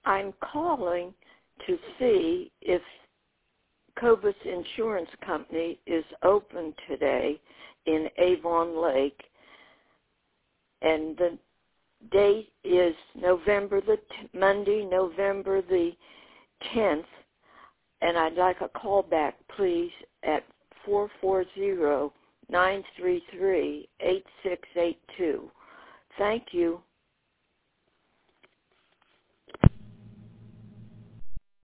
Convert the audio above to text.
I'm calling to see if Cobus Insurance Company is open today in Avon Lake, and the date is Monday, November the 10th, and I'd like a call back, please, at 440-933-8682. Thank you.